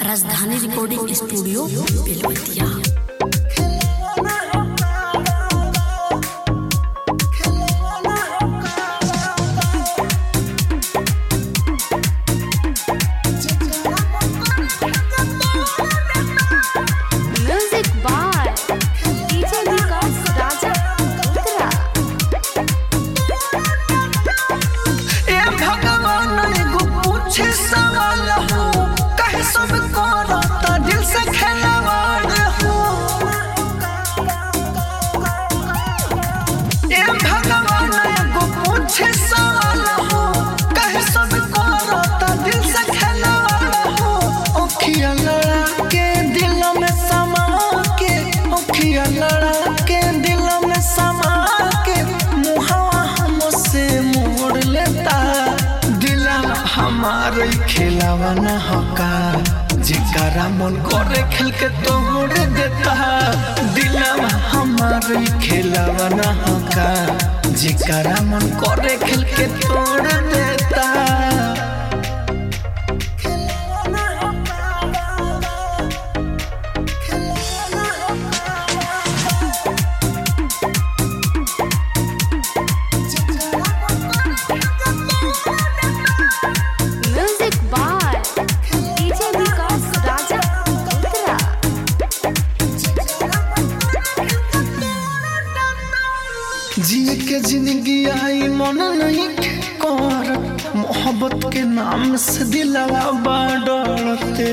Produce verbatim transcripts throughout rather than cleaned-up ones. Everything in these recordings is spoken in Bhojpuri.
राजधानी रिकॉर्डिंग स्टूडियो बेलवतिया। हमारे खिलावा न होका जिकरा मन करे खेल के तोड़ देता दिलवा। हमारे खिलावा न होका जिकरा मन करे खेल के तोड़ देता। जिए के जिंदगी आई मन नहीं कर मोहब्बत के नाम से दिलवा बाडरते।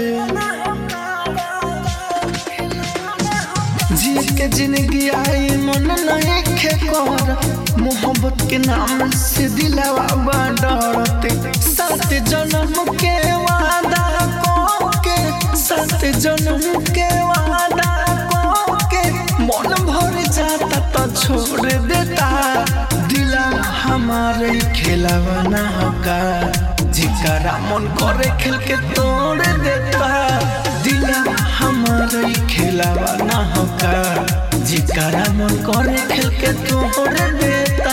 जिए के जिंदगी आई मन नहीं कर मोहब्बत के नाम से दिलवा बाडरते। सात जन्म के वादा को के सात जन्म के वादा को के मन भर जाता तो छोड़ देता दिला। हमारे खिलावा न होगा जिकरा मन करे खेल के तोड़ देता दिला। हमारे खिलावा न होगा जिकरा मन करे खेल के तोड़ देता।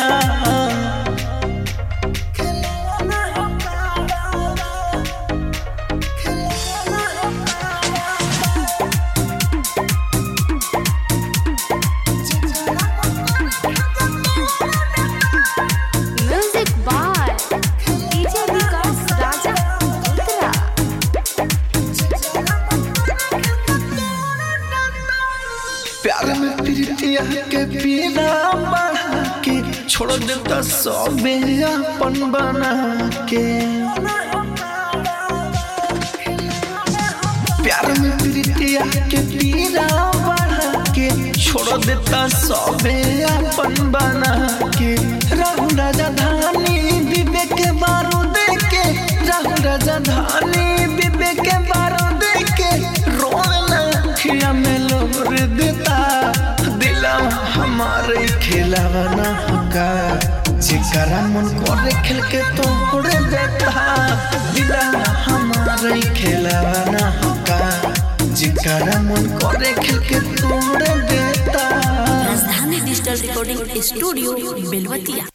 प्यार में प्रीतिया के पीना बढ़ा के छोड़ देता सबे अपन बना के। प्यार में प्रीतिया के पीना बढ़ा के छोड़ देता सबे अपन बना के। राहुल राजधानी विवेक के बारूद के राहुल राजधानी विवेक के बारूद के रोना खिया में लोर देता दिला। हमारे खिलावा न होगा जिकरा मन करे खेल के तोड़ देता दिला। हमारे खिलावा न होगा जिकरा मन करे खेल के तोड़ देता। राजधानी डिजिटल रिकॉर्डिंग स्टूडियो बेलवतिया।